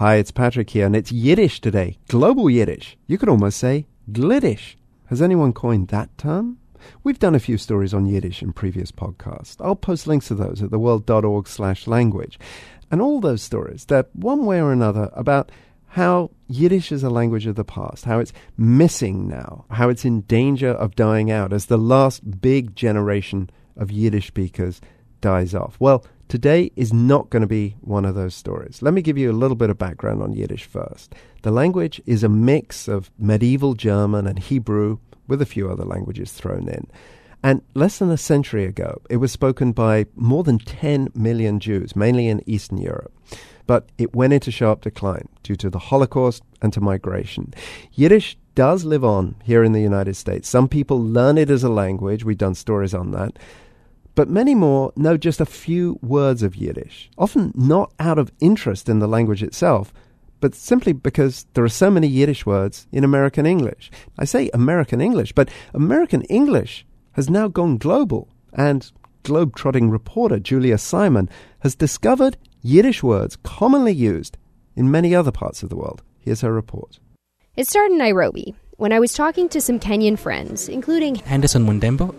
Hi, it's Patrick here, and it's Yiddish today. Global Yiddish. You could almost say Gliddish. Has anyone coined that term? We've done a few stories on Yiddish in previous podcasts. I'll post links to those at theworld.org/language. And all those stories, they're one way or another about how Yiddish is a language of the past, how it's missing now, how it's in danger of dying out as the last big generation of Yiddish speakers dies off. Well, today is not going to be one of those stories. Let me give you a little bit of background on Yiddish first. The language is a mix of medieval German and Hebrew with a few other languages thrown in. And less than a century ago, it was spoken by more than 10 million Jews, mainly in Eastern Europe. But it went into sharp decline due to the Holocaust and to migration. Yiddish does live on here in the United States. Some people learn it as a language. We've done stories on that. But many more know just a few words of Yiddish, often not out of interest in the language itself, but simply because there are so many Yiddish words in American English. I say American English, but American English has now gone global, and globe-trotting reporter Julia Simon has discovered Yiddish words commonly used in many other parts of the world. Here's her report. It started in Nairobi, when I was talking to some Kenyan friends, including Henderson Mundembo.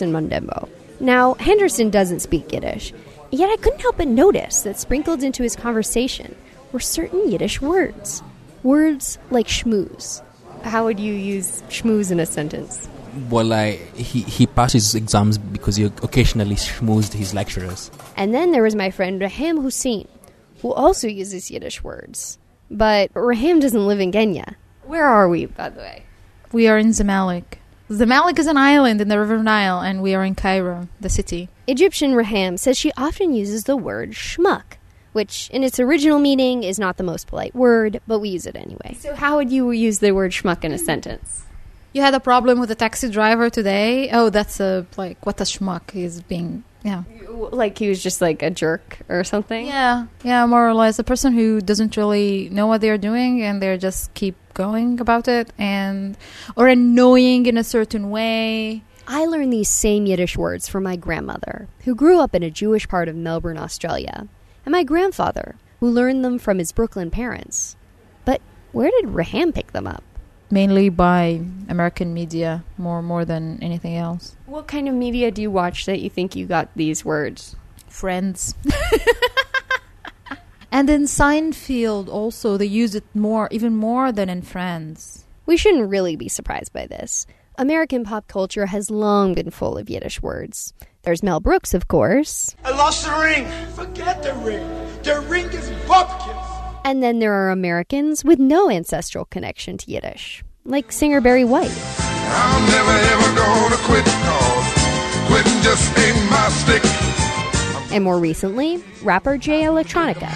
Now, Henderson doesn't speak Yiddish, yet I couldn't help but notice that sprinkled into his conversation were certain Yiddish words. Words like schmooze. How would you use schmooze in a sentence? Well, he passed his exams because he occasionally schmoozed his lecturers. And then there was my friend Rahim Hussein, who also uses Yiddish words. But Rahim doesn't live in Kenya. Where are we, by the way? We are in Zamalek. Zamalek is an island in the River Nile, and we are in Cairo, the city. Egyptian Raham says she often uses the word schmuck, which in its original meaning is not the most polite word, but we use it anyway. So how would you use the word schmuck in a sentence? You had a problem with a taxi driver today? Oh, that's what a schmuck is being, yeah. Like he was just like a jerk or something? Yeah, more or less. A person who doesn't really know what they're doing and they just keep going about it, or annoying in a certain way. I learned these same Yiddish words from my grandmother, who grew up in a Jewish part of Melbourne, Australia, and my grandfather, who learned them from his Brooklyn parents. But where did Raham pick them up? Mainly by American media, more than anything else. What kind of media do you watch that you think you got these words? Friends. And in Seinfeld also, they use it even more than in Friends. We shouldn't really be surprised by this. American pop culture has long been full of Yiddish words. There's Mel Brooks, of course. I lost the ring. Forget the ring. The ring is bupkis. And then there are Americans with no ancestral connection to Yiddish, like singer Barry White. I'm never ever gonna quit, 'cause quitting just ain't my stick. And more recently, rapper Jay Electronica.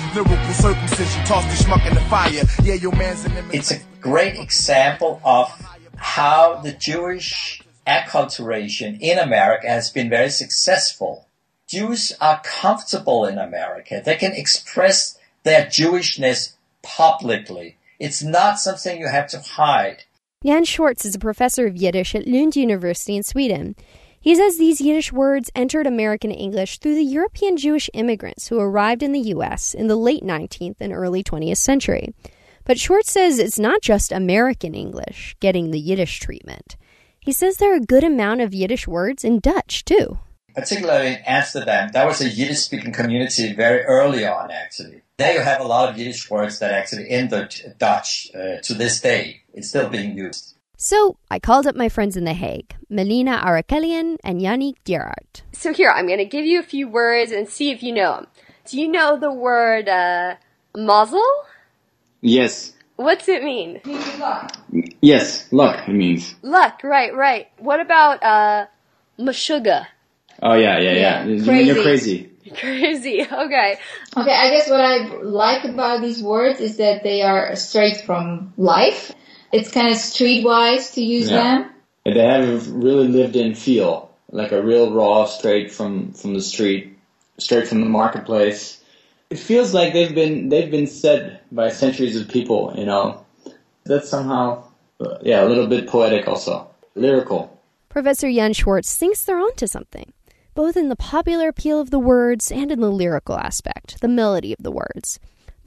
It's a great example of how the Jewish acculturation in America has been very successful. Jews are comfortable in America. They can express their Jewishness publicly. It's not something you have to hide. Jan Schwartz is a professor of Yiddish at Lund University in Sweden. He says these Yiddish words entered American English through the European Jewish immigrants who arrived in the U.S. in the late 19th and early 20th century. But Schwartz says it's not just American English getting the Yiddish treatment. He says there are a good amount of Yiddish words in Dutch, too. Particularly in Amsterdam, that was a Yiddish-speaking community very early on, actually. There you have a lot of Yiddish words that actually in the Dutch to this day. It's still being used. So I called up my friends in The Hague, Melina Arakelian and Yannick Gerard. So here, I'm going to give you a few words and see if you know them. Do you know the word mazel? Yes. What's it mean? Yes, luck it means. Luck, right. What about mashuga? Oh, yeah. You mean you're crazy. Crazy, okay. Okay, I guess what I like about these words is that they are straight from life. It's kind of streetwise to use them. They have a really lived-in feel, like a real raw, straight from the street, straight from the marketplace. It feels like they've been said by centuries of people, you know. That's somehow, a little bit poetic also, lyrical. Professor Jan Schwartz thinks they're onto something, both in the popular appeal of the words and in the lyrical aspect, the melody of the words.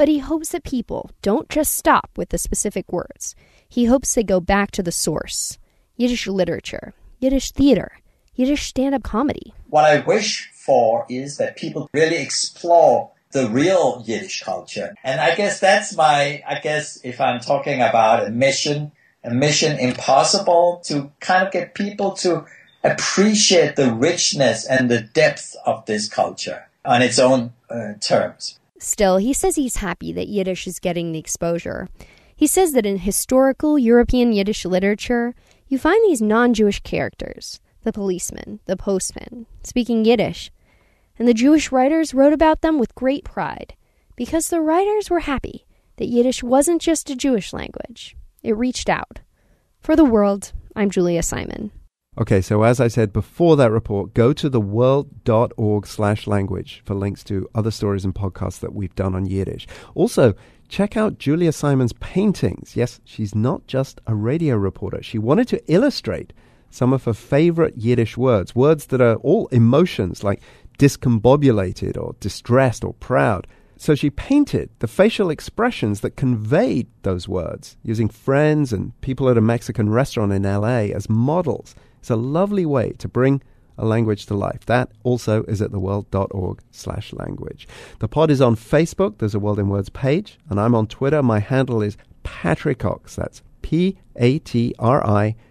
But he hopes that people don't just stop with the specific words. He hopes they go back to the source. Yiddish literature, Yiddish theater, Yiddish stand-up comedy. What I wish for is that people really explore the real Yiddish culture. And I guess that's if I'm talking about a mission impossible, to kind of get people to appreciate the richness and the depth of this culture on its own terms. Still, he says he's happy that Yiddish is getting the exposure. He says that in historical European Yiddish literature, you find these non-Jewish characters, the policeman, the postman, speaking Yiddish. And the Jewish writers wrote about them with great pride, because the writers were happy that Yiddish wasn't just a Jewish language. It reached out. For The World, I'm Julia Simon. Okay, so as I said before that report, go to theworld.org/language for links to other stories and podcasts that we've done on Yiddish. Also, check out Julia Simon's paintings. Yes, she's not just a radio reporter. She wanted to illustrate some of her favorite Yiddish words that are all emotions, like discombobulated or distressed or proud. So she painted the facial expressions that conveyed those words, using friends and people at a Mexican restaurant in LA as models. It's a lovely way to bring a language to life. That also is at theworld.org/language. The pod is on Facebook. There's a World in Words page. And I'm on Twitter. My handle is Patrick Cox. That's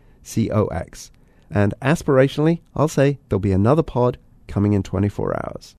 PATRICOX. And aspirationally, I'll say there'll be another pod coming in 24 hours.